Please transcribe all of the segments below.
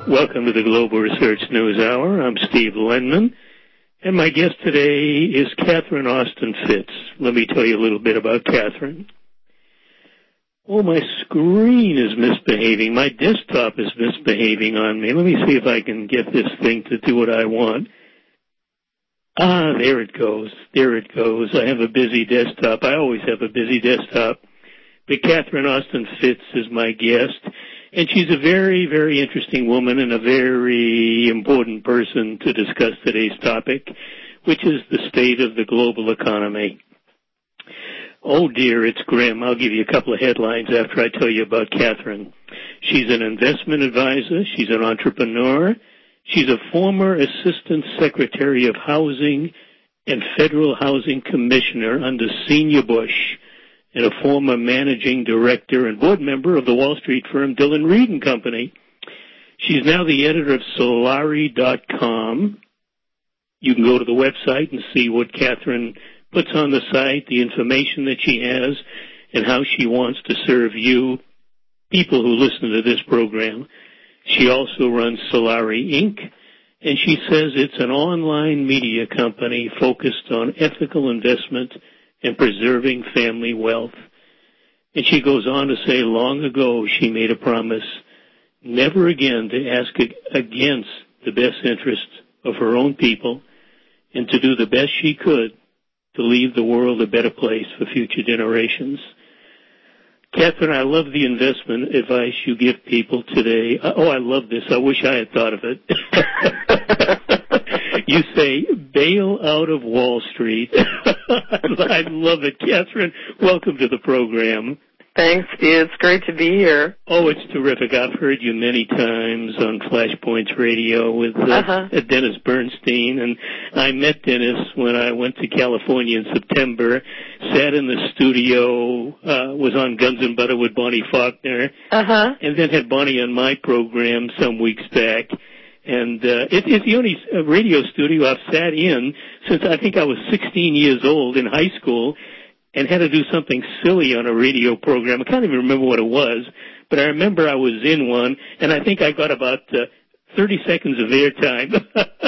Welcome to the Global Research News Hour. I'm Steve Lenman, and my guest today is Catherine Austin Fitts. Let me tell you a little bit about Catherine. Oh, my screen is misbehaving. My desktop is misbehaving on me. Let me see if I can get this thing to do what I want. There it goes. There it goes. I have a busy desktop. I always have a busy desktop. But Catherine Austin Fitts is my guest. And she's a very, very interesting woman and a very important person to discuss today's topic, which is the state of the global economy. Oh, dear, it's grim. I'll give you a couple of headlines after I tell you about Catherine. She's an investment advisor. She's an entrepreneur. She's a former Assistant Secretary of Housing and Federal Housing Commissioner under Senior Bush, and a former managing director and board member of the Wall Street firm Dillon Read & Company. She's now the editor of Solari.com. You can go to the website and see what Catherine puts on the site, the information that she has, and how she wants to serve you, people who listen to this program. She also runs Solari Inc., and she says it's an online media company focused on ethical investment and preserving family wealth. And she goes on to say long ago she made a promise never again to ask against the best interests of her own people and to do the best she could to leave the world a better place for future generations. Catherine, I love the investment advice you give people today. Oh, I love this. I wish I had thought of it. You say, bail out of Wall Street. I love it. Catherine, welcome to the program. Thanks, Steve. It's great to be here. Oh, it's terrific. I've heard you many times on Flashpoints Radio with Dennis Bernstein, and I met Dennis when I went to California in September, sat in the studio, was on Guns and Butter with Bonnie Faulkner, and then had Bonnie on my program some weeks back. And it's the only radio studio I've sat in since I think I was 16 years old in high school and had to do something silly on a radio program. I can't even remember what it was, but I remember I was in one, and I think I got about 30 seconds of airtime.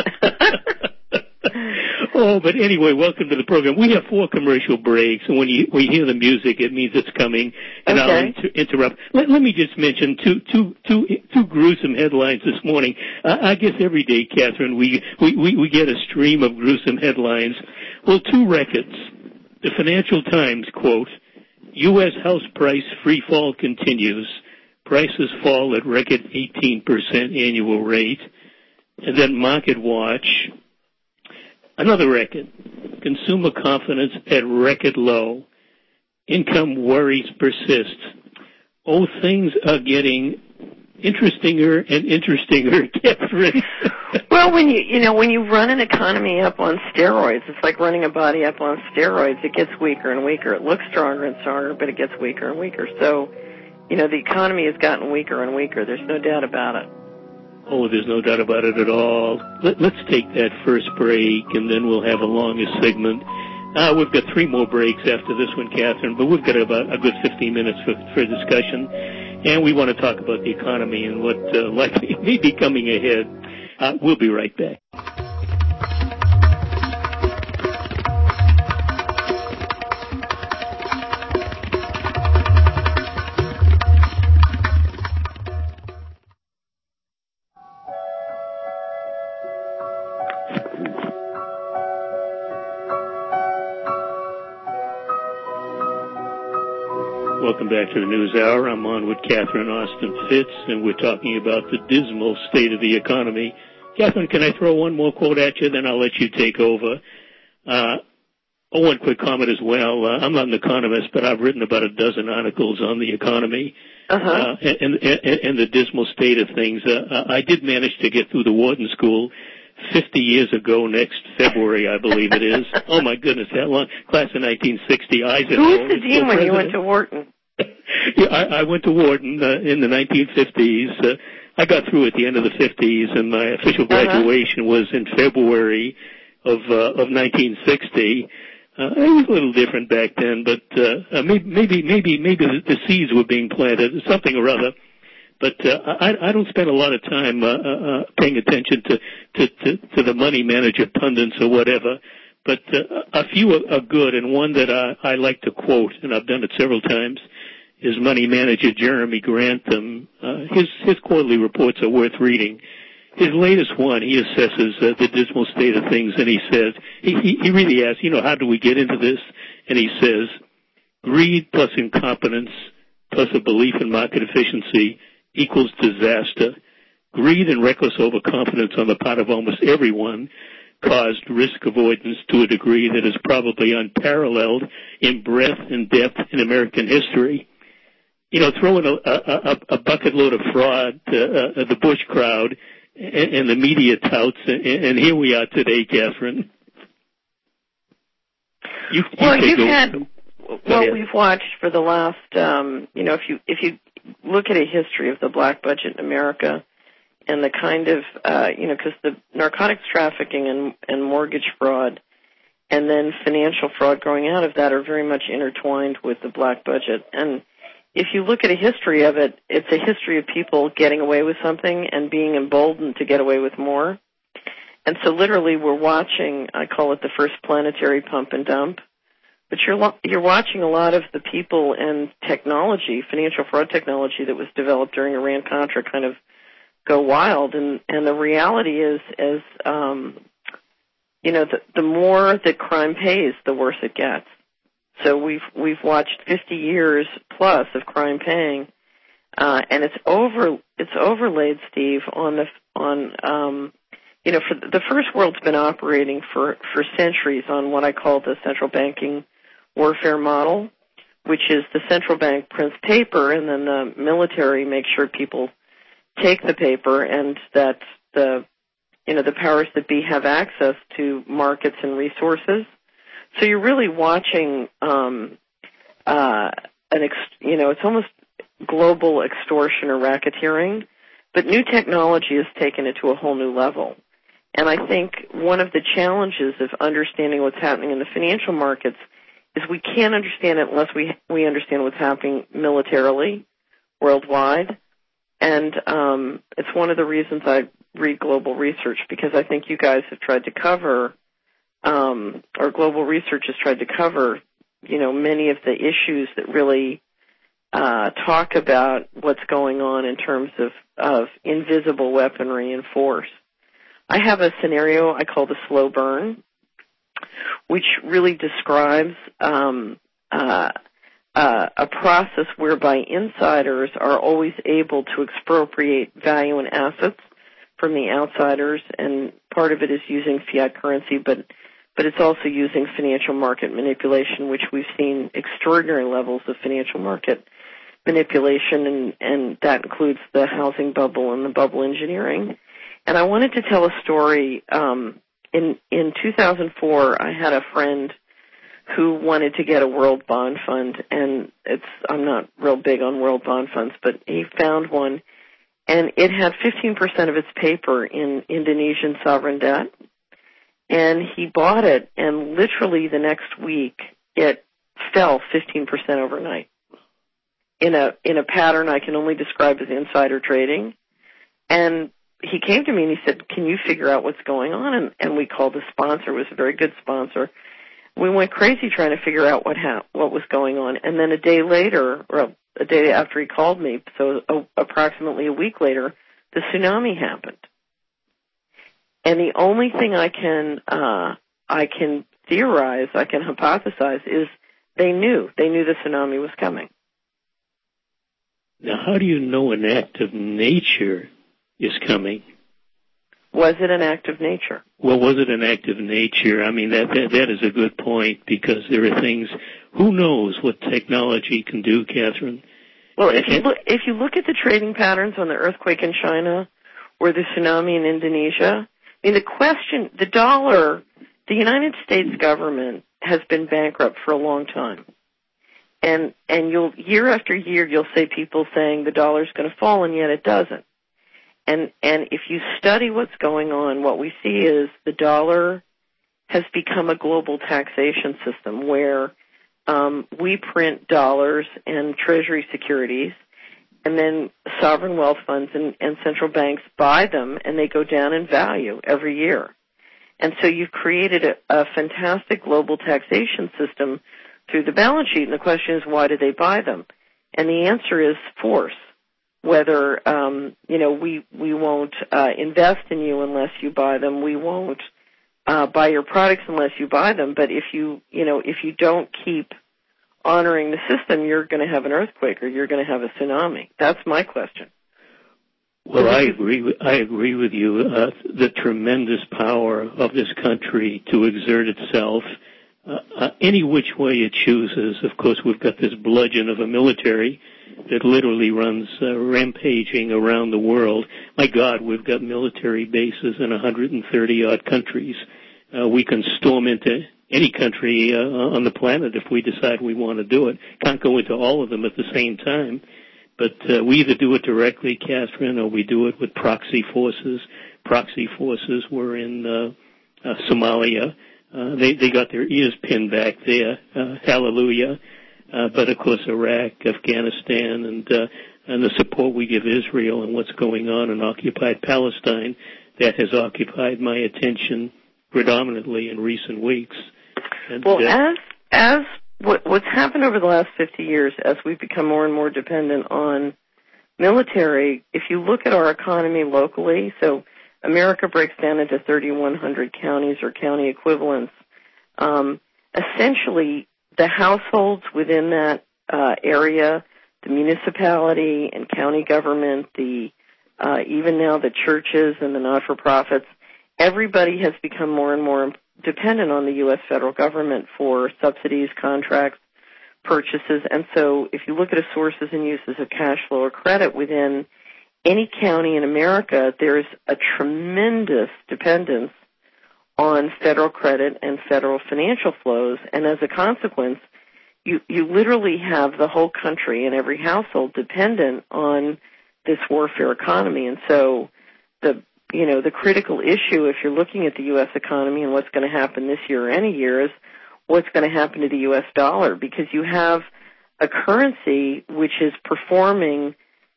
Oh, but anyway, welcome to the program. We have 4 commercial breaks, and when we hear the music, it means it's coming, and I'll interrupt. Let me just mention two gruesome headlines this morning. I guess every day, Catherine, we get a stream of gruesome headlines. Well, 2 records. The Financial Times quote, U.S. house price free fall continues. Prices fall at record 18% annual rate. And then Market Watch, another record. Consumer confidence at record low. Income worries persist. Oh, things are getting interestinger and interestinger, Catherine. Well, when you run an economy up on steroids, it's like running a body up on steroids. It gets weaker and weaker. It looks stronger and stronger, but it gets weaker and weaker. So, the economy has gotten weaker and weaker. There's no doubt about it. Oh, there's no doubt about it at all. Let's take that first break, and then we'll have a longer segment. We've got 3 more breaks after this one, Catherine, but we've got about a good 15 minutes for discussion. And we want to talk about the economy and what likely may be coming ahead. We'll be right back. Welcome back to the News Hour. I'm on with Catherine Austin Fitts, and we're talking about the dismal state of the economy. Catherine, can I throw one more quote at you, then I'll let you take over? One quick comment as well. I'm not an economist, but I've written about a dozen articles on the economy and the dismal state of things. I did manage to get through the Wharton School 50 years ago next February, I believe it is. Oh, my goodness, that long. Class of 1960. Who was the dean when you went to Wharton? Yeah, I went to Wharton in the 1950s. I got through at the end of the 50s, and my official graduation was in February of 1960. It was a little different back then, but maybe the seeds were being planted, something or other. But I don't spend a lot of time paying attention to the money manager pundits or whatever. But a few are good, and one that I like to quote, and I've done it several times, is money manager Jeremy Grantham. His quarterly reports are worth reading. His latest one, he assesses the dismal state of things, and he says, he really asks, how do we get into this? And he says, greed plus incompetence plus a belief in market efficiency equals disaster. Greed and reckless overconfidence on the part of almost everyone caused risk avoidance to a degree that is probably unparalleled in breadth and depth in American history. Throw in a bucket load of fraud, the Bush crowd, and the media touts, and here we are today, Catherine. We've watched for the last, if you look at a history of the black budget in America and the kind of, because the narcotics trafficking and mortgage fraud and then financial fraud growing out of that are very much intertwined with the black budget. And if you look at a history of it, it's a history of people getting away with something and being emboldened to get away with more. And so literally we're watching, I call it the first planetary pump and dump, but you're watching a lot of the people and technology, financial fraud technology that was developed during Iran-Contra kind of go wild. And the reality is, the more that crime pays, the worse it gets. So we've watched 50 years plus of crime paying, and it's overlaid, Steve, for the first world's been operating for centuries on what I call the central banking warfare model, which is the central bank prints paper and then the military makes sure people take the paper and that the powers that be have access to markets and resources. So you're really watching it's almost global extortion or racketeering, but new technology has taken it to a whole new level. And I think one of the challenges of understanding what's happening in the financial markets is we can't understand it unless we understand what's happening militarily worldwide. And it's one of the reasons I read global research, because I think you guys have tried to cover or global research has tried to cover, many of the issues that really talk about what's going on in terms of invisible weaponry and force. I have a scenario I call the slow burn, which really describes a process whereby insiders are always able to expropriate value and assets from the outsiders, and part of it is using fiat currency, but it's also using financial market manipulation, which we've seen extraordinary levels of financial market manipulation, and that includes the housing bubble and the bubble engineering. And I wanted to tell a story. In 2004, I had a friend who wanted to get a world bond fund, and I'm not real big on world bond funds, but he found one, and it had 15% of its paper in Indonesian sovereign debt. And he bought it, and literally the next week, it fell 15% overnight in a pattern I can only describe as insider trading. And he came to me and he said, "Can you figure out what's going on?" And we called the sponsor. It was a very good sponsor. We went crazy trying to figure out what was going on. And then a day later, or a day after he called me, so approximately a week later, the tsunami happened. And the only thing I can theorize, I can hypothesize, is they knew the tsunami was coming. Now, how do you know an act of nature is coming? Was it an act of nature? Well, was it an act of nature? I mean, that is a good point, because there are things, who knows what technology can do, Catherine? Well, if you look at the trading patterns on the earthquake in China or the tsunami in Indonesia, I mean, the dollar, the United States government has been bankrupt for a long time. And year after year, you'll see people saying the dollar's going to fall, and yet it doesn't. And if you study what's going on, what we see is the dollar has become a global taxation system where we print dollars and treasury securities, and then sovereign wealth funds and central banks buy them, and they go down in value every year. And so you've created a fantastic global taxation system through the balance sheet, and the question is, why do they buy them? And the answer is force. Whether, we won't invest in you unless you buy them. We won't buy your products unless you buy them. But if you don't keep honoring the system, you're going to have an earthquake or you're going to have a tsunami. That's my question. Well, I agree with you. The tremendous power of this country to exert itself any which way it chooses. Of course, we've got this bludgeon of a military that literally runs rampaging around the world. My God, we've got military bases in 130-odd countries. We can storm into any country on the planet if we decide we want to do it. Can't go into all of them at the same time. But we either do it directly, Catherine, or we do it with proxy forces. Proxy forces were in Somalia. They got their ears pinned back there. Hallelujah. But, of course, Iraq, Afghanistan, and the support we give Israel and what's going on in occupied Palestine, that has occupied my attention predominantly in recent weeks. And, as what's happened over the last 50 years, as we've become more and more dependent on military, if you look at our economy locally, so America breaks down into 3,100 counties or county equivalents. Essentially, the households within that area, the municipality and county government, even now the churches and the not-for-profits, everybody has become more and more dependent on the U.S. federal government for subsidies, contracts, purchases. And so if you look at sources and uses of cash flow or credit within any county in America, there's a tremendous dependence on federal credit and federal financial flows. And as a consequence, you literally have the whole country and every household dependent on this warfare economy. And so the critical issue, if you're looking at the U.S. economy and what's going to happen this year or any year, is what's going to happen to the U.S. dollar, because you have a currency which is performing,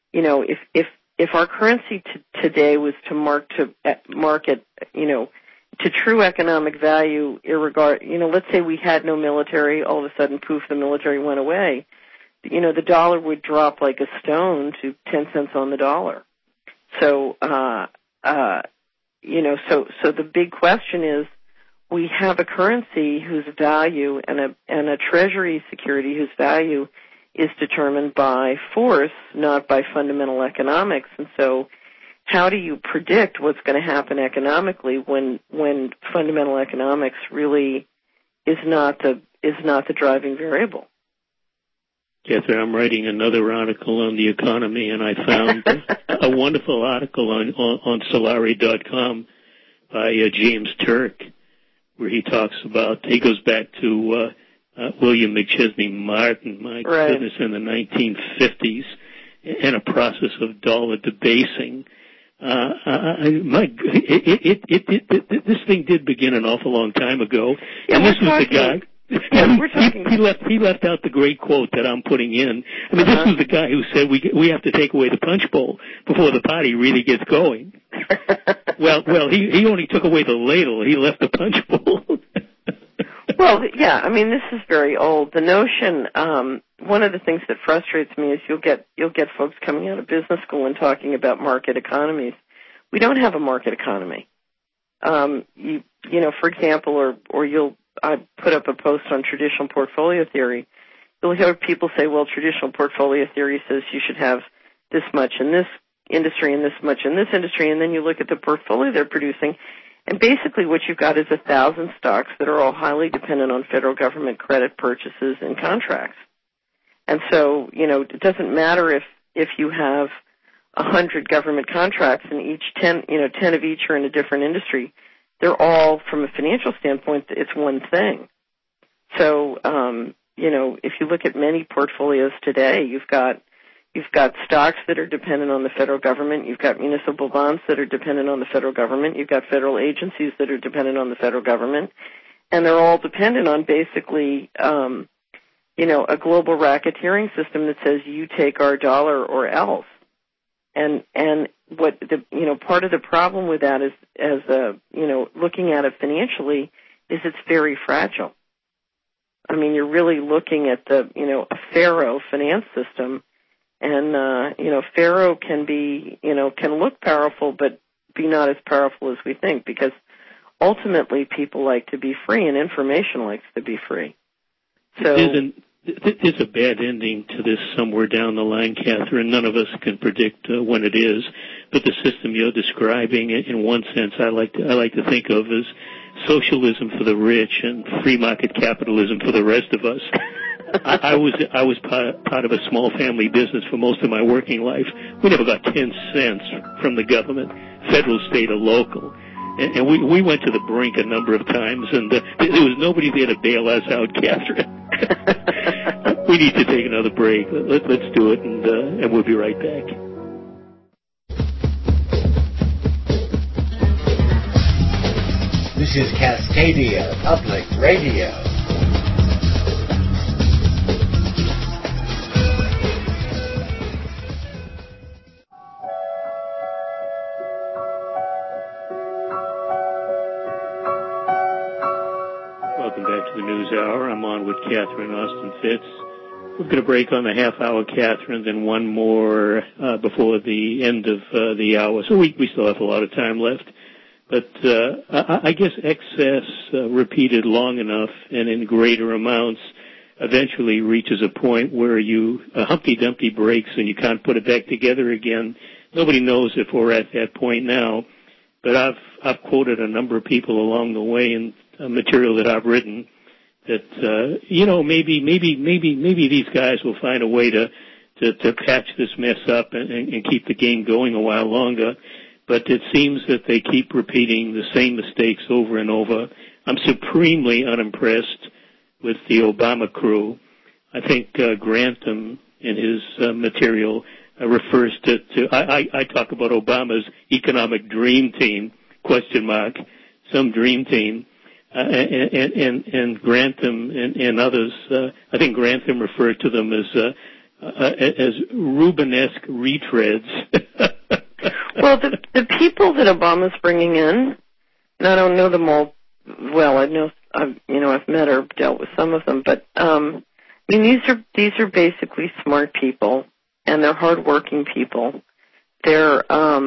if our currency today was to market, to true economic value, let's say we had no military, all of a sudden, poof, the military went away. The dollar would drop like a stone to 10 cents on the dollar. So, so the big question is, we have a currency whose value and a treasury security whose value is determined by force, not by fundamental economics. And so how do you predict what's going to happen economically when fundamental economics really is not the driving variable? Catherine, I'm writing another article on the economy, and I found a wonderful article on Solari.com by James Turk, where he goes back to William McChesney Martin, my goodness, in the 1950s, and a process of dollar debasing. This thing did begin an awful long time ago, and this was the guy. Yeah, we're talking. He left out the great quote that I'm putting in. I mean, this was the guy who said we have to take away the punch bowl before the party really gets going. Well, he only took away the ladle. He left the punch bowl. Well, yeah, I mean, this is very old. The notion, one of the things that frustrates me is you'll get folks coming out of business school and talking about market economies. We don't have a market economy. For example, I put up a post on traditional portfolio theory. You'll hear people say, well, traditional portfolio theory says you should have this much in this industry and this much in this industry, and then you look at the portfolio they're producing, and basically what you've got is 1,000 stocks that are all highly dependent on federal government credit purchases and contracts. And so, it doesn't matter if you have 100 government contracts and each 10 of each are in a different industry. They're all, from a financial standpoint, it's one thing. So, if you look at many portfolios today, you've got stocks that are dependent on the federal government. You've got municipal bonds that are dependent on the federal government. You've got federal agencies that are dependent on the federal government. And they're all dependent on basically, a global racketeering system that says you take our dollar or else. And what part of the problem with that is, looking at it financially, is it's very fragile. I mean, you're really looking at a Pharaoh finance system, and Pharaoh can be, can look powerful, but be not as powerful as we think, because ultimately people like to be free, and information likes to be free. So there's a bad ending to this somewhere down the line, Catherine. None of us can predict when it is, but the system you're describing, in one sense, I like to think of as socialism for the rich and free market capitalism for the rest of us. I was part of a small family business for most of my working life. We never got 10 cents from the government, federal, state, or local. And we went to the brink a number of times, and there was nobody there to bail us out, Catherine. We need to take another break. Let's do it, and we'll be right back. This is Cascadia Public Radio. Welcome back to the News Hour. I'm on with Catherine Austin Fitts. We're going to break on the half hour, Catherine, then one more before the end of the hour. So we still have a lot of time left. But I guess excess repeated long enough and in greater amounts eventually reaches a point where Humpty Dumpty breaks and you can't put it back together again. Nobody knows if we're at that point now. But I've quoted a number of people along the way in material that I've written that maybe these guys will find a way to patch this mess up and keep the game going a while longer. But it seems that they keep repeating the same mistakes over and over. I'm supremely unimpressed with the Obama crew. I think Grantham in his material refers to I talk about Obama's economic dream team, ? Some dream team. And Grantham and others, I think Grantham referred to them as Rubenesque retreads. Well, the people that Obama's bringing in, and I don't know them all well. I've met or dealt with some of them, but these are basically smart people, and they're hardworking people. They're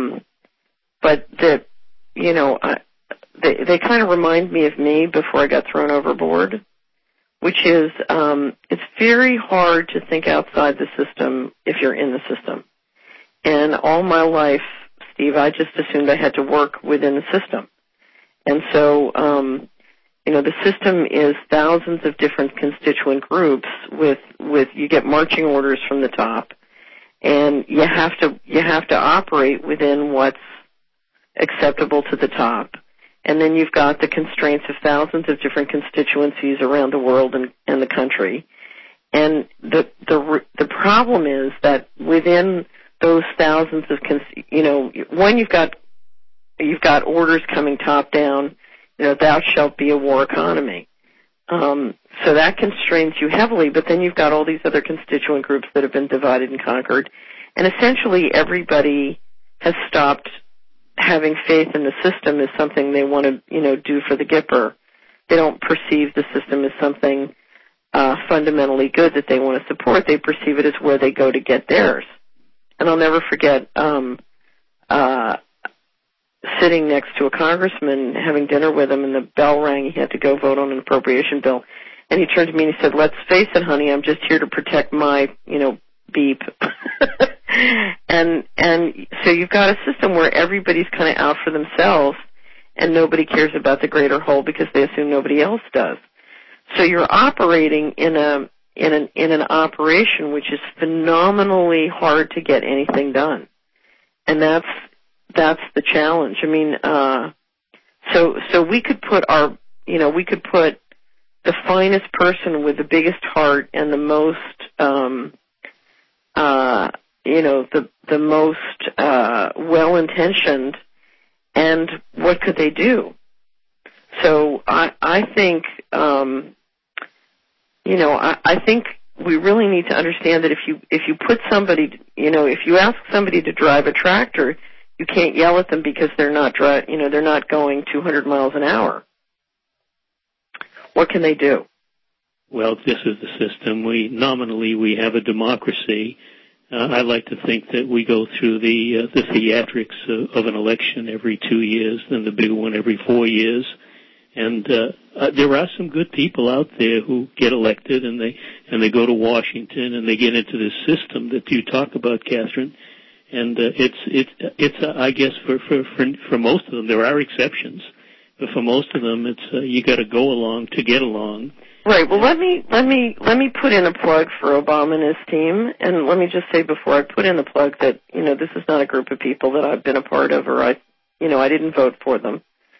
they kind of remind me of me before I got thrown overboard, which is it's very hard to think outside the system if you're in the system. And all my life, Steve, I just assumed I had to work within the system. And so, the system is thousands of different constituent groups with you get marching orders from the top, and you have to operate within what's acceptable to the top. And then you've got the constraints of thousands of different constituencies around the world and the country. And the problem is that within those thousands of, one, you've got orders coming top down, thou shalt be a war economy. So that constrains you heavily, but then you've got all these other constituent groups that have been divided and conquered. And essentially everybody has stopped having faith in the system as something they want to, do for the Gipper. They don't perceive the system as something fundamentally good that they want to support. They perceive it as where they go to get theirs. And I'll never forget sitting next to a congressman, having dinner with him, and the bell rang. He had to go vote on an appropriation bill. And he turned to me and he said, "Let's face it, honey, I'm just here to protect my, beep." And so you've got a system where everybody's kind of out for themselves, and nobody cares about the greater whole because they assume nobody else does. So you're operating in an operation which is phenomenally hard to get anything done, and that's the challenge. I mean, so we could put the finest person with the biggest heart and the most the most well-intentioned, and what could they do? So I think I think we really need to understand that if you put somebody, if you ask somebody to drive a tractor, you can't yell at them because they're not going 200 miles an hour. What can they do? Well, this is the system. Nominally we have a democracy. I like to think that we go through the theatrics of an election every 2 years, then the bigger one every 4 years. And there are some good people out there who get elected, and they go to Washington, and they get into this system that you talk about, Catherine. And it's I guess for most of them, there are exceptions, but for most of them, it's you got to go along to get along. Right. Well, let me put in a plug for Obama and his team, and let me just say before I put in the plug that this is not a group of people that I've been a part of, or I didn't vote for them.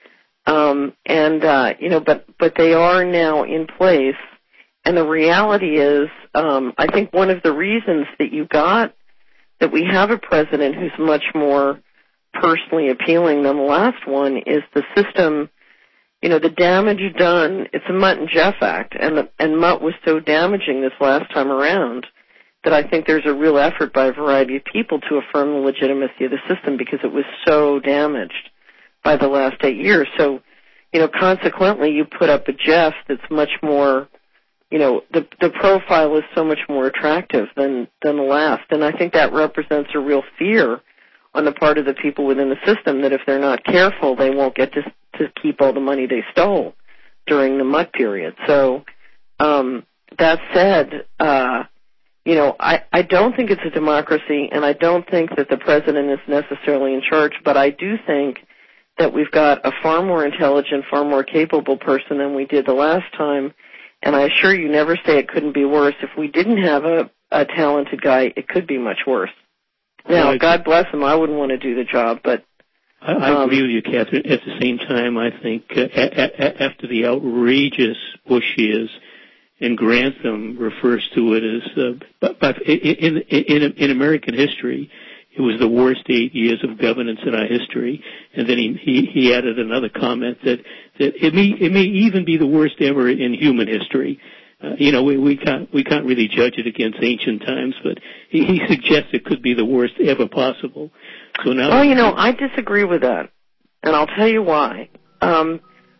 But they are now in place, and the reality is, I think one of the reasons that we have a president who's much more personally appealing than the last one is the system. The damage done, it's a Mutt and Jeff Act, and Mutt was so damaging this last time around that I think there's a real effort by a variety of people to affirm the legitimacy of the system because it was so damaged by the last 8 years. So, consequently, you put up a Jeff that's much more, the profile is so much more attractive than the last. And I think that represents a real fear on the part of the people within the system that if they're not careful, they won't get to keep all the money they stole during the Mutt period. So, that said, I don't think it's a democracy, and I don't think that the president is necessarily in charge, but I do think that we've got a far more intelligent, far more capable person than we did the last time, and I assure you, never say it couldn't be worse. If we didn't have a talented guy, it could be much worse. Now, God bless him, I wouldn't want to do the job, but I agree with you, Catherine. At the same time, I think after the outrageous Bush years, and Grantham refers to it as, in American history, it was the worst 8 years of governance in our history. And then he added another comment that it may even be the worst ever in human history. We can't really judge it against ancient times, but he suggests it could be the worst ever possible. So now, I disagree with that, and I'll tell you why. The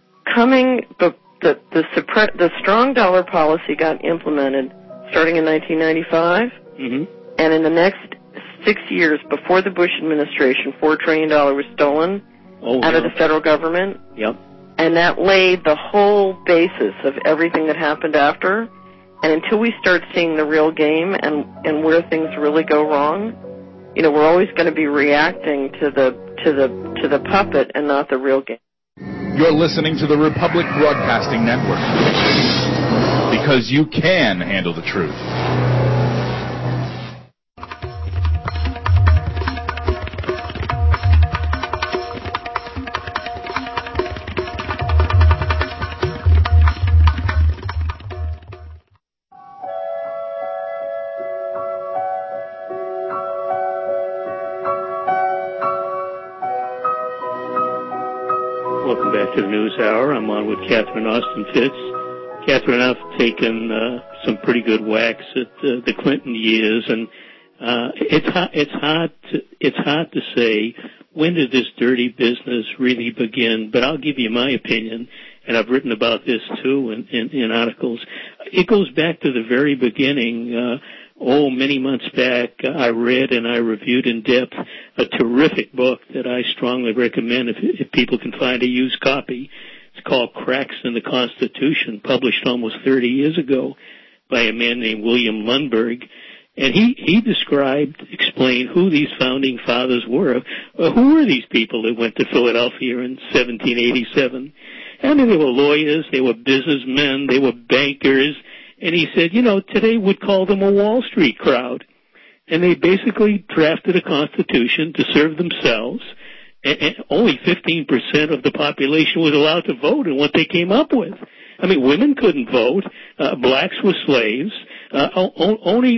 strong dollar policy got implemented starting in 1995, and in the next 6 years before the Bush administration, $4 trillion was stolen out of the federal government. Yep. And that laid the whole basis of everything that happened after. And until we start seeing the real game and where things really go wrong, we're always going to be reacting to the puppet and not the real game. You're listening to the Republic Broadcasting Network, because you can handle the truth. Welcome back to the News Hour. I'm on with Catherine Austin Fitts. Catherine, I've taken some pretty good whacks at the Clinton years, and it's hard to say when did this dirty business really begin. But I'll give you my opinion, and I've written about this too in articles. It goes back to the very beginning. Many months back, I read and I reviewed in depth a terrific book that I strongly recommend if people can find a used copy. It's called Cracks in the Constitution, published almost 30 years ago by a man named William Lundberg. And he explained who these founding fathers were. Who were these people that went to Philadelphia in 1787? I mean, they were lawyers, they were businessmen, they were bankers. And he said, today we'd call them a Wall Street crowd. And they basically drafted a constitution to serve themselves. And only 15% of the population was allowed to vote in what they came up with. I mean, women couldn't vote. Blacks were slaves. Only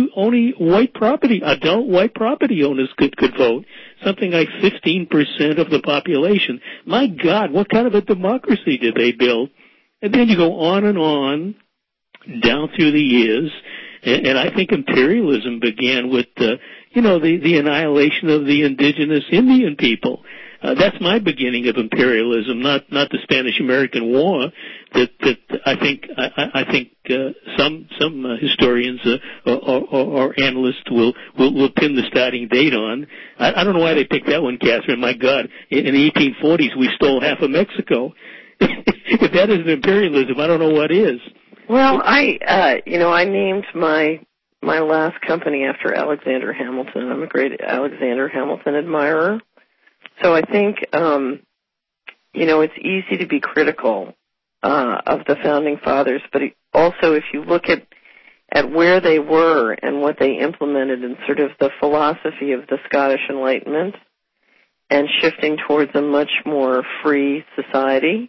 adult white property owners could vote. Something like 15% of the population. My God, what kind of a democracy did they build? And then you go on and on, down through the years, And I think imperialism began with the annihilation of the indigenous Indian people. That's my beginning of imperialism, not the Spanish-American War. That I think some historians or analysts will pin the starting date on. I don't know why they picked that one, Catherine. My God, in the 1840s we stole half of Mexico. If that isn't imperialism, I don't know what is. Well, I named my last company after Alexander Hamilton. I'm a great Alexander Hamilton admirer. So I think, it's easy to be critical of the Founding Fathers, but also if you look at where they were and what they implemented and sort of the philosophy of the Scottish Enlightenment and shifting towards a much more free society,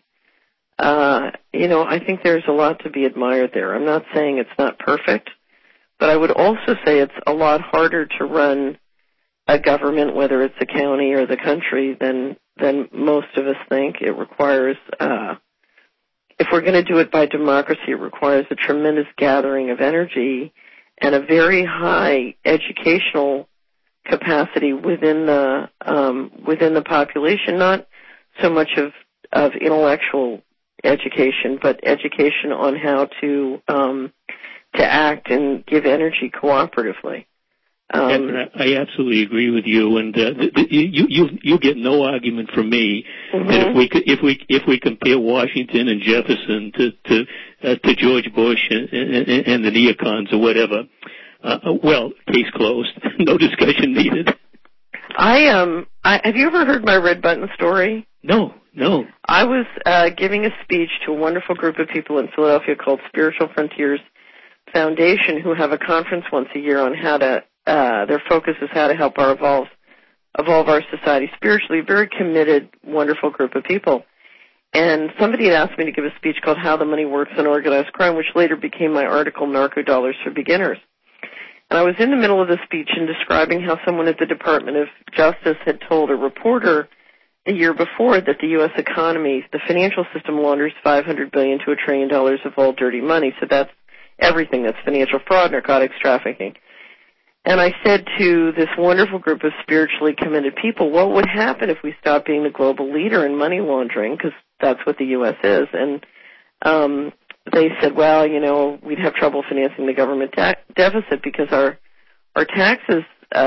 I think there's a lot to be admired there. I'm not saying it's not perfect, but I would also say it's a lot harder to run a government, whether it's the county or the country, than most of us think. It requires, if we're going to do it by democracy, it requires a tremendous gathering of energy and a very high educational capacity within the population, not so much of intellectual education, but education on how to act and give energy cooperatively. I absolutely agree with you, and you get no argument from me that if we compare Washington and Jefferson to George Bush and the neocons or whatever, case closed, no discussion needed. Have you ever heard my red button story? No. I was giving a speech to a wonderful group of people in Philadelphia called Spiritual Frontiers Foundation, who have a conference once a year on how to. Their focus is how to help evolve our society spiritually. Very committed, wonderful group of people. And somebody had asked me to give a speech called How the Money Works in Organized Crime, which later became my article, Narco Dollars for Beginners. And I was in the middle of the speech and describing how someone at the Department of Justice had told a reporter a year before that the U.S. economy, the financial system, launders $500 billion to $1 trillion of all dirty money. So that's everything. That's financial fraud, narcotics, trafficking. And I said to this wonderful group of spiritually committed people, what would happen if we stopped being the global leader in money laundering, because that's what the U.S. is. And they said, well, we'd have trouble financing the government deficit because our taxes,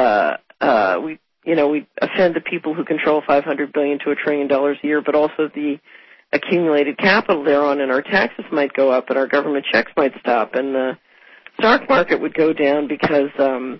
we offend the people who control $500 billion to $1 trillion a year, but also the accumulated capital thereon, and our taxes might go up, and our government checks might stop, and the stock market would go down because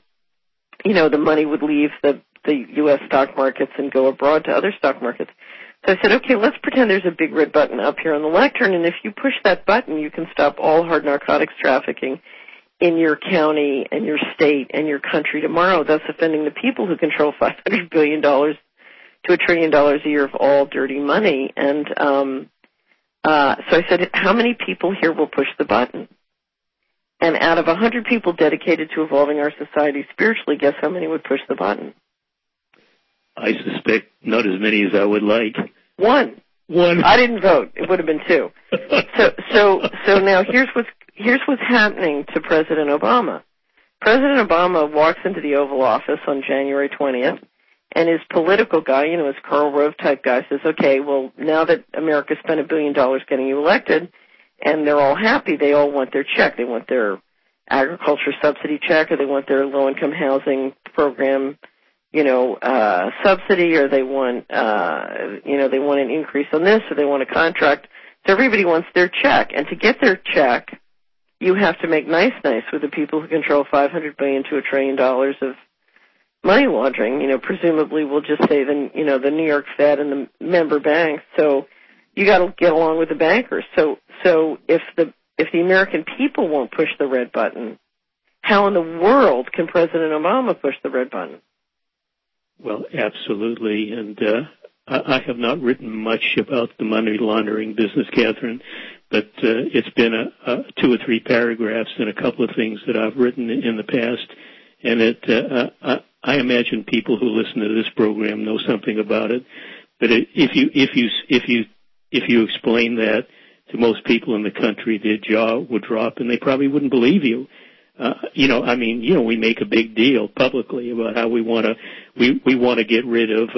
the money would leave the U.S. stock markets and go abroad to other stock markets. So I said, okay, let's pretend there's a big red button up here on the lectern, and if you push that button, you can stop all hard narcotics trafficking in your county and your state and your country tomorrow, thus offending the people who control $500 billion to $1 trillion a year of all dirty money. And so I said, how many people here will push the button? And out of 100 people dedicated to evolving our society spiritually, guess how many would push the button? I suspect not as many as I would like. One. I didn't vote. It would have been 2. So now here's what's happening to President Obama. President Obama walks into the Oval Office on January 20th, and his political guy, his Karl Rove type guy, says, okay, well, now that America spent $1 billion getting you elected, and they're all happy, they all want their check. They want their agriculture subsidy check, or they want their low-income housing program, subsidy, or they want, they want an increase on this, or they want a contract. So everybody wants their check. And to get their check, you have to make nice with the people who control $500 billion to $1 trillion of money laundering. Presumably we'll just say the New York Fed and the member banks. So you got to get along with the bankers. So if the American people won't push the red button, how in the world can President Obama push the red button? Well, absolutely, and I have not written much about the money laundering business, Catherine, but it's been 2 or 3 paragraphs and a couple of things that I've written in the past, and I imagine people who listen to this program know something about it. But if you explain that to most people in the country, their jaw would drop, and they probably wouldn't believe you. we make a big deal publicly about how we want to get rid of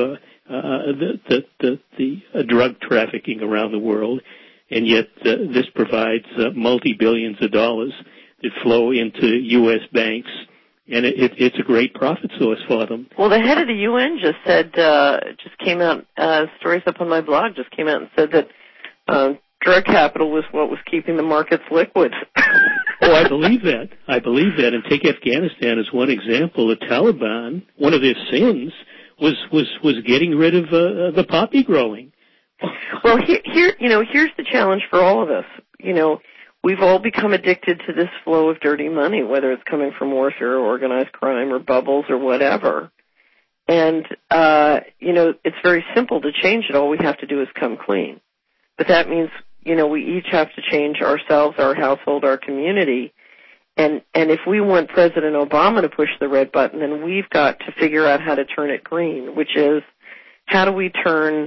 the drug trafficking around the world, and yet this provides multi-billions of dollars that flow into U.S. banks, and it's a great profit source for them. Well, the head of the UN just said, just came out, stories up on my blog just came out and said that drug capital was what was keeping the markets liquid. Oh, I believe that. And take Afghanistan as one example. The Taliban, one of their sins was getting rid of the poppy growing. Well, here's the challenge for all of us. We've all become addicted to this flow of dirty money, whether it's coming from warfare or organized crime or bubbles or whatever. And, it's very simple to change it. All we have to do is come clean. But that means, we each have to change ourselves, our household, our community. And if we want President Obama to push the red button, then we've got to figure out how to turn it green, which is how do we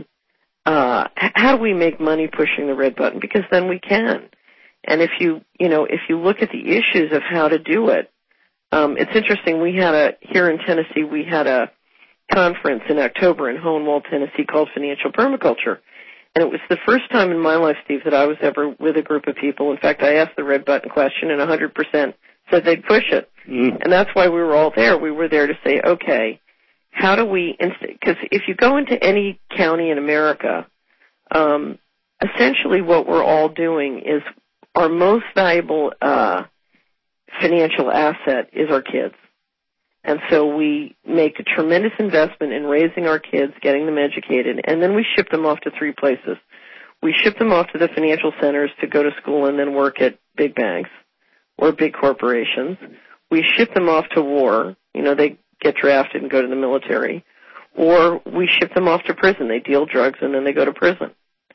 make money pushing the red button? Because then we can. And if you look at the issues of how to do it, it's interesting. Here in Tennessee, we had a conference in October in Hohenwald, Tennessee called Financial Permaculture. And it was the first time in my life, Steve, that I was ever with a group of people. In fact, I asked the red button question, and 100% said they'd push it. Mm. And that's why we were all there. We were there to say, okay, how do we, because if you go into any county in America, essentially what we're all doing is our most valuable financial asset is our kids. And so we make a tremendous investment in raising our kids, getting them educated, and then we ship them off to three places. We ship them off to the financial centers to go to school and then work at big banks or big corporations. We ship them off to war. They get drafted and go to the military. Or we ship them off to prison. They deal drugs and then they go to prison.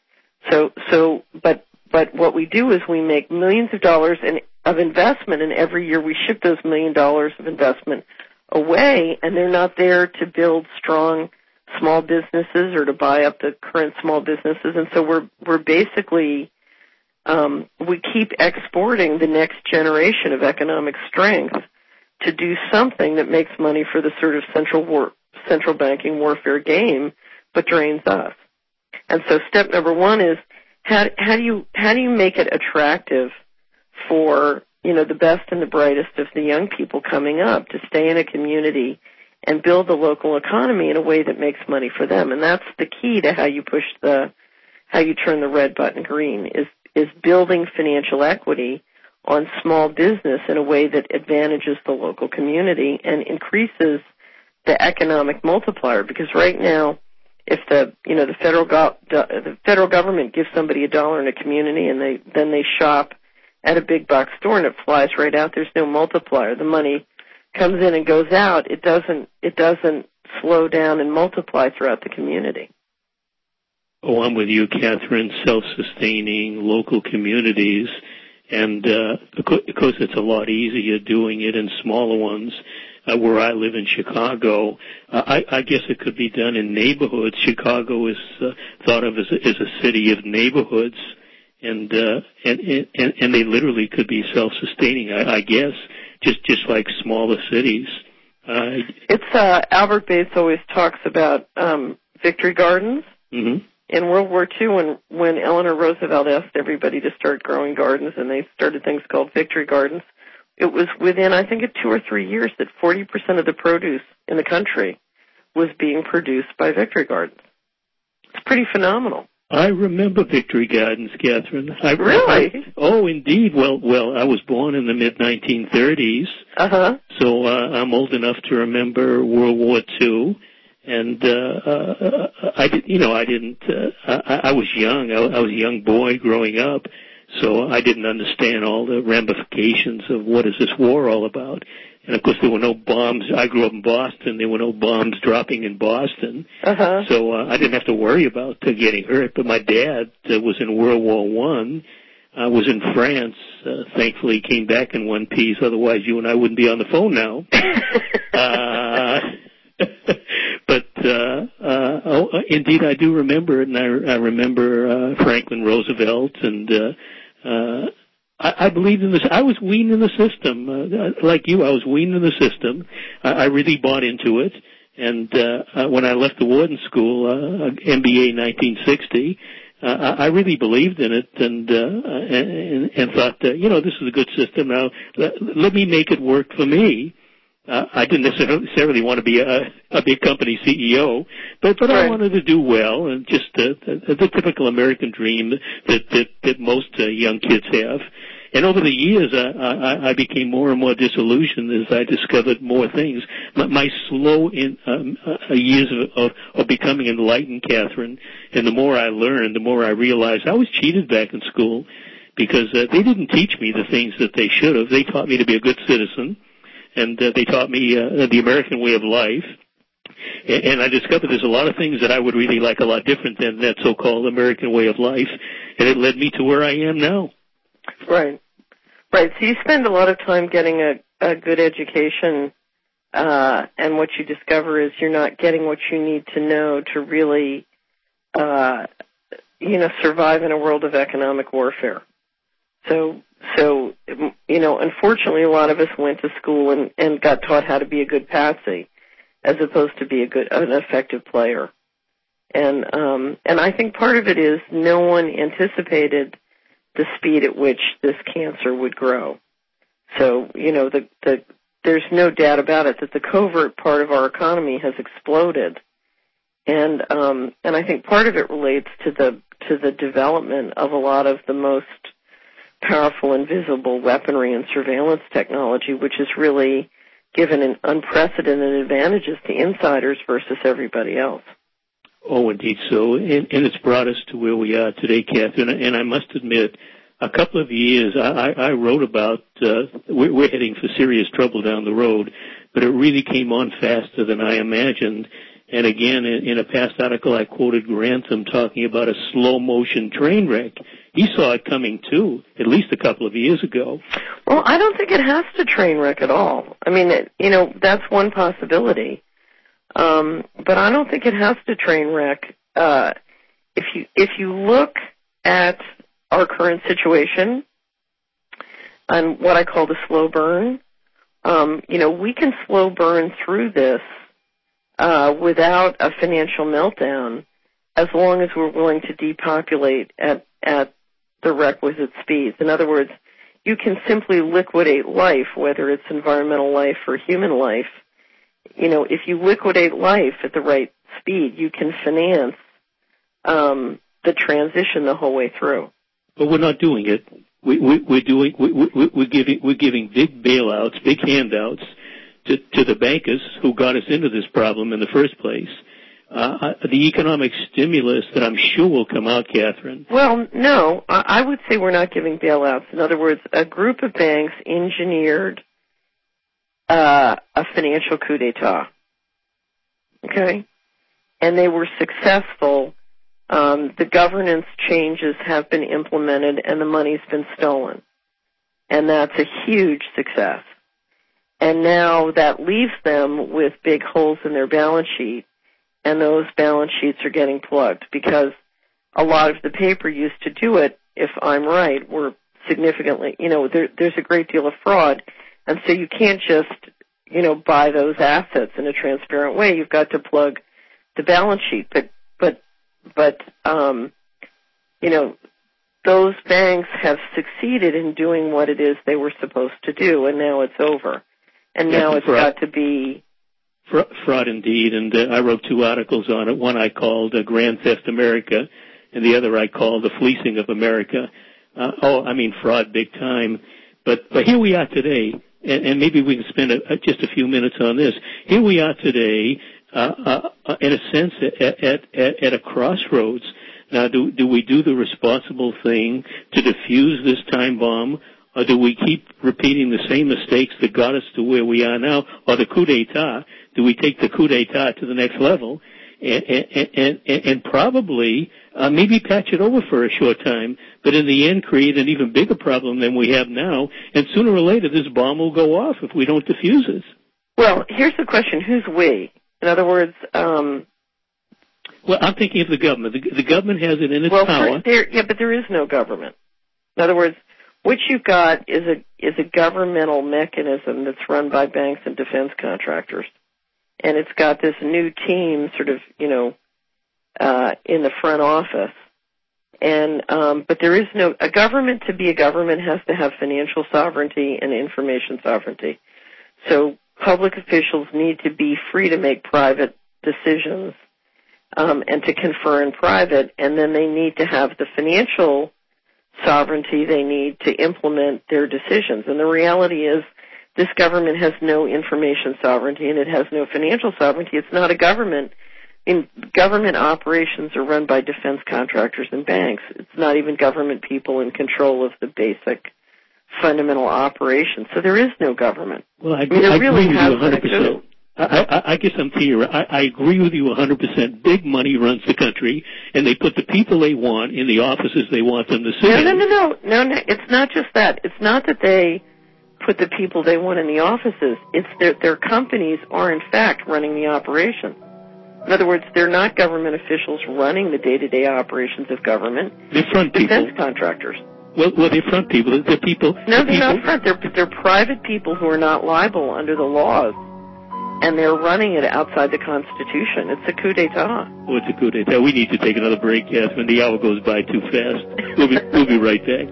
But what we do is we make millions of dollars of investment, and every year we ship those $1 million of investment away, and they're not there to build strong small businesses or to buy up the current small businesses. And so we're basically we keep exporting the next generation of economic strength to do something that makes money for the sort of central banking warfare game, but drains us. And so step number one is how do you make it attractive for the best and the brightest of the young people coming up to stay in a community and build the local economy in a way that makes money for them. And that's the key to how you turn the red button green is building financial equity on small business in a way that advantages the local community and increases the economic multiplier. Because right now, if the federal government gives somebody $1 in a community and then they shop at a big box store and it flies right out, there's no multiplier. The money comes in and goes out. It doesn't slow down and multiply throughout the community. Oh, I'm with you, Catherine. Self-sustaining local communities, and of course it's a lot easier doing it in smaller ones. Where I live in Chicago, I guess it could be done in neighborhoods. Chicago is thought of as a city of neighborhoods. And they literally could be self-sustaining, I guess, just like smaller cities. It's Albert Bates always talks about victory gardens. Mm-hmm. In World War II, when Eleanor Roosevelt asked everybody to start growing gardens, and they started things called victory gardens, it was within, I think, 2 or 3 years that 40% of the produce in the country was being produced by victory gardens. It's pretty phenomenal. I remember victory gardens, Catherine. Really? Oh, indeed. Well, I was born in the mid-1930s. Uh-huh. So I'm old enough to remember World War II. And I was young. I was a young boy growing up, so I didn't understand all the ramifications of what is this war all about. And, of course, there were no bombs. I grew up in Boston. There were no bombs dropping in Boston. Uh-huh. So I didn't have to worry about getting hurt. But my dad was in World War I. Was in France. Thankfully, came back in one piece. Otherwise, you and I wouldn't be on the phone now. But indeed, I do remember it. And I remember Franklin Roosevelt and I believed in this. I was weaned in the system. Like you, I was weaned in the system. I really bought into it. And when I left the Wharton School, MBA 1960, I really believed in it and thought, this is a good system. Now, let me make it work for me. I didn't necessarily want to be a big company CEO, but right. I wanted to do well, and just the typical American dream that most young kids have. And over the years, I became more and more disillusioned as I discovered more things. My slow years of becoming enlightened, Catherine, and the more I learned, the more I realized I was cheated back in school because they didn't teach me the things that they should have. They taught me to be a good citizen, and they taught me the American way of life. And I discovered there's a lot of things that I would really like a lot different than that so-called American way of life, and it led me to where I am now. Right. So you spend a lot of time getting a good education, and what you discover is you're not getting what you need to know to really, survive in a world of economic warfare. So unfortunately, a lot of us went to school and got taught how to be a good patsy, as opposed to be an effective player. And I think part of it is no one anticipated the speed at which this cancer would grow. So, there's no doubt about it that the covert part of our economy has exploded. And I think part of it relates to the development of a lot of the most powerful and visible weaponry and surveillance technology, which has really given an unprecedented advantages to insiders versus everybody else. Oh, indeed so. And it's brought us to where we are today, Catherine. And I must admit, a couple of years I wrote about we're heading for serious trouble down the road, but it really came on faster than I imagined. And again, in a past article, I quoted Grantham talking about a slow-motion train wreck. He saw it coming, too, at least a couple of years ago. Well, I don't think it has to train wreck at all. I mean, that's one possibility. But I don't think it has to train wreck. If you look at our current situation and what I call the slow burn, we can slow burn through this without a financial meltdown, as long as we're willing to depopulate at the requisite speeds. In other words, you can simply liquidate life, whether it's environmental life or human life. If you liquidate life at the right speed, you can finance the transition the whole way through. But we're not doing it. We're giving big bailouts, big handouts to the bankers who got us into this problem in the first place. The economic stimulus that I'm sure will come out, Catherine. Well, no, I would say we're not giving bailouts. In other words, a group of banks engineered a financial coup d'etat. Okay? And they were successful. The governance changes have been implemented and the money's been stolen. And that's a huge success. And now that leaves them with big holes in their balance sheet, and those balance sheets are getting plugged because a lot of the paper used to do it, if I'm right, were significantly, there's a great deal of fraud. And so you can't just, buy those assets in a transparent way. You've got to plug the balance sheet. But those banks have succeeded in doing what it is they were supposed to do, and now it's over. And now it's got to be fraud indeed. And I wrote 2 articles on it. One I called Grand Theft America, and the other I called The Fleecing of America. Fraud big time. But here we are today, and maybe we can spend just a few minutes on this. Here we are today, in a sense, at a crossroads. Now, do we do the responsible thing to defuse this time bomb, or do we keep repeating the same mistakes that got us to where we are now, or the coup d'etat? Do we take the coup d'etat to the next level and probably maybe patch it over for a short time, but in the end create an even bigger problem than we have now, and sooner or later this bomb will go off if we don't defuse it? Well, here's the question. Who's we? In other words... Well, I'm thinking of the government. The government has it in its power. But there is no government. In other words, What you've got is a governmental mechanism that's run by banks and defense contractors, and it's got this new team sort of, in the front office. And but there is a government. To be a government has to have financial sovereignty and information sovereignty. So public officials need to be free to make private decisions and to confer in private, and then they need to have the financial sovereignty they need to implement their decisions. And the reality is this government has no information sovereignty and it has no financial sovereignty. It's not a government. Government operations are run by defense contractors and banks. It's not even government people in control of the basic fundamental operations. So there is no government. Well, I there really agree has with you 100%. I guess I'm clear. I agree with you 100%. Big money runs the country, and they put the people they want in the offices they want them to sit in. No. It's not just that. It's not that they put the people they want in the offices. It's their companies are, in fact, running the operation. In other words, they're not government officials running the day-to-day operations of government. They're front people. Defense contractors. Well, they're front people. They're people. No, they're not front. They're private people who are not liable under the laws. And they're running it outside the Constitution. It's a coup d'etat. Oh, it's a coup d'etat. We need to take another break, Catherine. The hour goes by too fast. We'll be right back.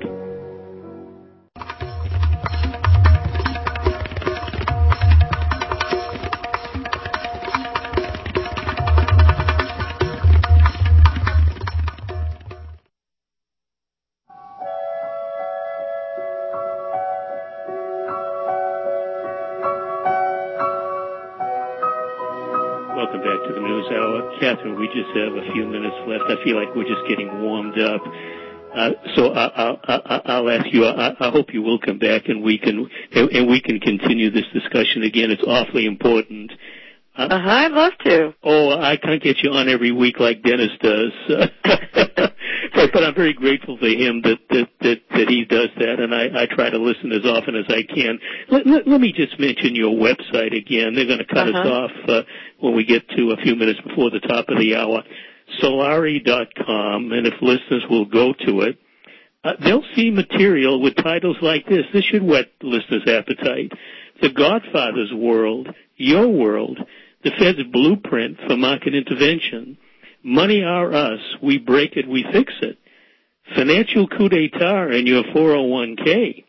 Welcome back to the News Hour. Catherine, we just have a few minutes left. I feel like we're just getting warmed up. So I'll ask you, I hope you will come back and we can continue this discussion again. It's awfully important. I'd love to. Oh, I can't get you on every week like Dennis does. But I'm very grateful for him that he does that, and I try to listen as often as I can. Let me just mention your website again. They're going to cut us off when we get to a few minutes before the top of the hour. Solari.com, and if listeners will go to it, they'll see material with titles like this. This should whet listeners' appetite. The Godfather's World, Your World, the Fed's Blueprint for Market Intervention, Money Are Us, We Break It, We Fix It, Financial Coup d'etat in your 401k.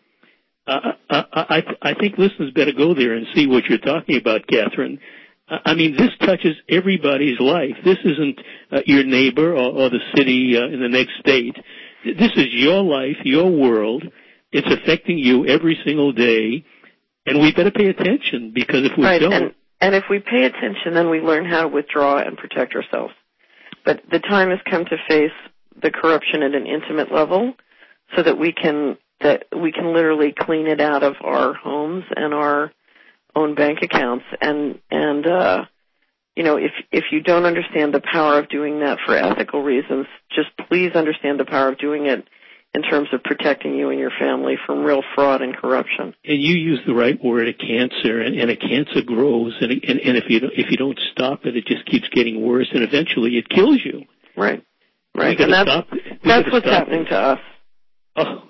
I think listeners better go there and see what you're talking about, Catherine. I mean, this touches everybody's life. This isn't your neighbor or the city in the next state. This is your life, your world. It's affecting you every single day, and we better pay attention because if we don't... And if we pay attention, then we learn how to withdraw and protect ourselves. But the time has come to face the corruption at an intimate level so that we can literally clean it out of our homes and our own bank accounts. And if you don't understand the power of doing that for ethical reasons, just please understand the power of doing it in terms of protecting you and your family from real fraud and corruption. And you use the right word, a cancer, and a cancer grows, and if you don't stop it, it just keeps getting worse, and eventually it kills you. Right. And that's what's happening to us. Oh,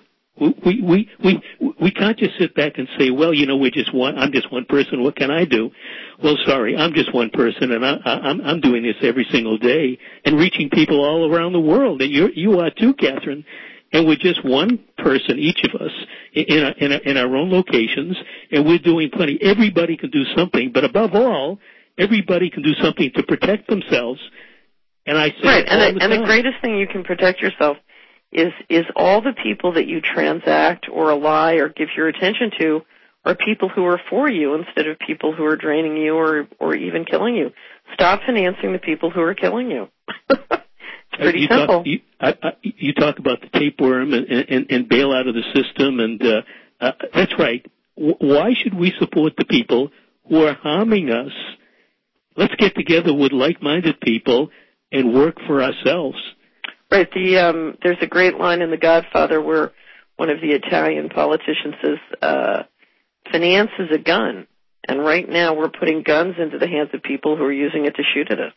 we can't just sit back and say, well, I'm just one person. What can I do? Well, sorry, I'm just one person, and I'm doing this every single day and reaching people all around the world, and you are too, Catherine. And we're just one person, each of us, in our own locations, and we're doing plenty. Everybody can do something, but above all, everybody can do something to protect themselves. And I say right, and the greatest thing you can protect yourself is all the people that you transact or lie or give your attention to are people who are for you instead of people who are draining you or even killing you. Stop financing the people who are killing you. It's pretty simple. You talk about the tapeworm and bail out of the system, and that's right. Why should we support the people who are harming us? Let's get together with like-minded people and work for ourselves. Right. There's a great line in The Godfather where one of the Italian politicians says, finance is a gun, and right now we're putting guns into the hands of people who are using it to shoot at us.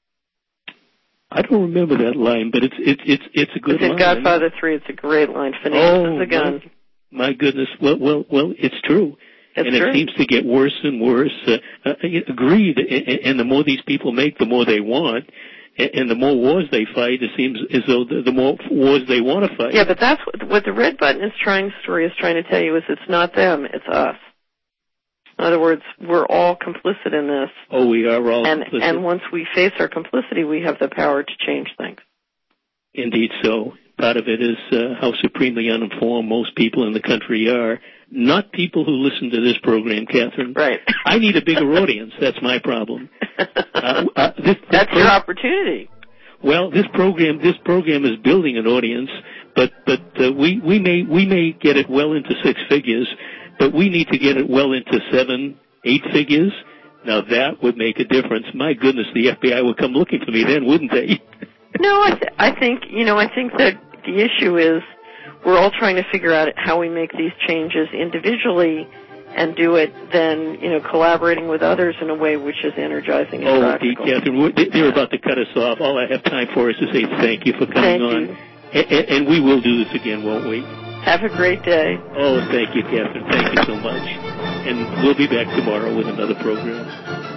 I don't remember that line, but it's a good line. It's in Godfather 3. It's a great line. Finance is a gun. My goodness. Well, it's true. It's and true. It seems to get worse and worse. Agreed. And the more these people make, the more they want. And the more wars they fight, it seems as though the more wars they want to fight. Yeah, but that's what the Red Button story is trying to tell you is it's not them, it's us. In other words, we're all complicit in this. Oh, we are all complicit. And once we face our complicity, we have the power to change things. Indeed so. Part of it is how supremely uninformed most people in the country are. Not people who listen to this program, Catherine. Right. I need a bigger audience. That's my problem. That's your opportunity. Well, this program is building an audience, but we may get it well into six figures, but we need to get it well into 7, 8 figures. Now that would make a difference. My goodness, the FBI would come looking for me then, wouldn't they? No, I think that the issue is we're all trying to figure out how we make these changes individually and do it then, collaborating with others in a way which is energizing and practical. Catherine, they're about to cut us off. All I have time for is to say thank you for coming on. And we will do this again, won't we? Have a great day. Oh, thank you, Catherine. Thank you so much. And we'll be back tomorrow with another program.